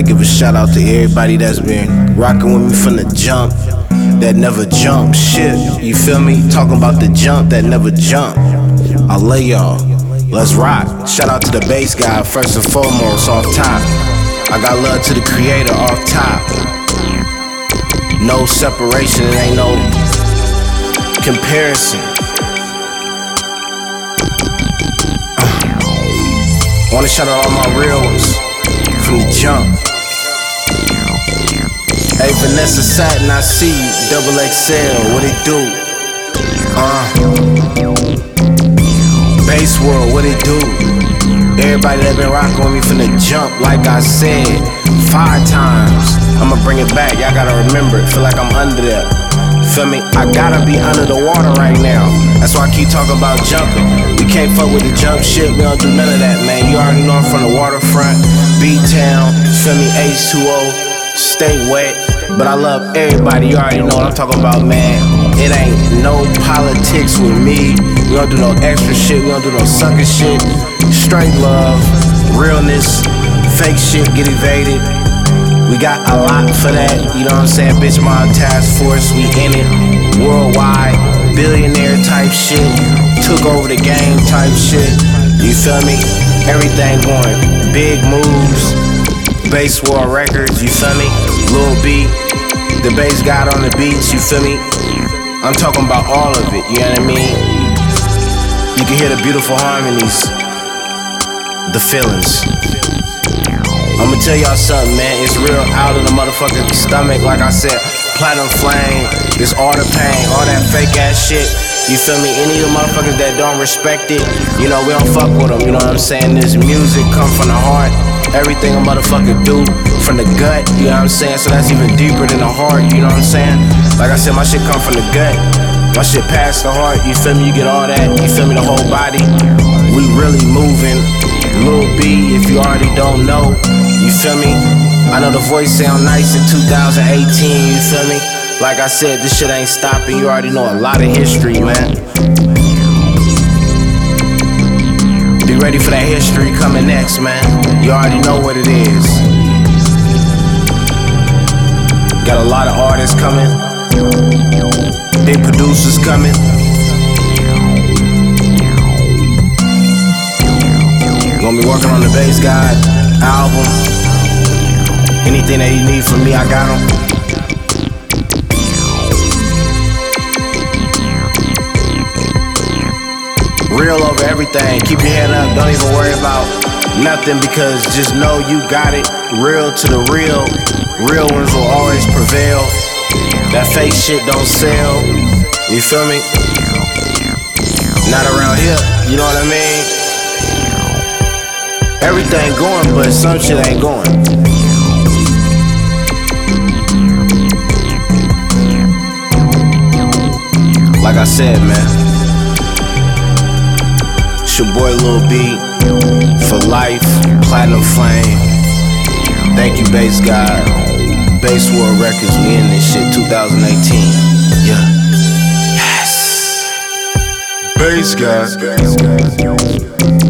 give a shout out to everybody that's been rocking with me from the jump, that never jump shit. You feel me? Talking about the jump that never jump. I love y'all. Let's rock. Shout out to the bass guy first and foremost off top. I got love to the creator off top. No separation, it ain't no comparison. Wanna shout out all my real ones from the jump. Hey, Vanessa Satin, I see you. Double XL, what it do? Bass World, what it do? Everybody that been rocking with me from the jump, like I said 5 times. I'ma bring it back, y'all gotta remember it. Feel like I'm under there. Feel me? I gotta be under the water right now. That's why I keep talking about jumping. We can't fuck with the jump shit, we don't do none of that, man. You already know I'm from the waterfront, B-Town, feel me, H2O, stay wet. But I love everybody, you already know what I'm talking about, man. It ain't no politics with me. We don't do no extra shit, we don't do no sucker shit. Straight love, realness, fake shit get evaded. We got a lot for that, you know what I'm saying? Bitch Mob Task Force, we in it. Worldwide, billionaire type shit. Took over the game type shit. You feel me? Everything going. Big moves. Bass World Records, you feel me? Lil B, the bass god on the beats, you feel me? I'm talking about all of it, you know what I mean? You can hear the beautiful harmonies, the feelings. I'ma tell y'all something, man, it's real out of the motherfucking stomach. Like I said, Platinum Flame, this all the pain, all that fake ass shit. You feel me? Any of the motherfuckers that don't respect it, you know, we don't fuck with them, you know what I'm saying? This music come from the heart. Everything a motherfucker do from the gut, you know what I'm saying? So that's even deeper than the heart, you know what I'm saying? Like I said, my shit come from the gut. My shit past the heart, you feel me? You get all that, you feel me? The whole body. We really moving. Lil B, if you already don't know, you feel me? I know the voice sound nice in 2018, you feel me? Like I said, this shit ain't stopping. You already know a lot of history, man. Be ready for that history coming next, man. You already know what it is. Got a lot of artists coming. Big producers coming. Gonna be working on the Bass God album. Anything that you need from me, I got them. Real over everything. Keep your head up. Don't even worry about nothing, because just know you got it. Real to the real. Real ones will always prevail. That fake shit don't sell. You feel me? Not around here. You know what I mean? Everything going, but some shit ain't going. Like I said, man, it's your boy Lil B, for life, Platinum Flame. Thank you, Bass God. Bass World Records, we in this shit 2018. Yeah. Yes. Bass God.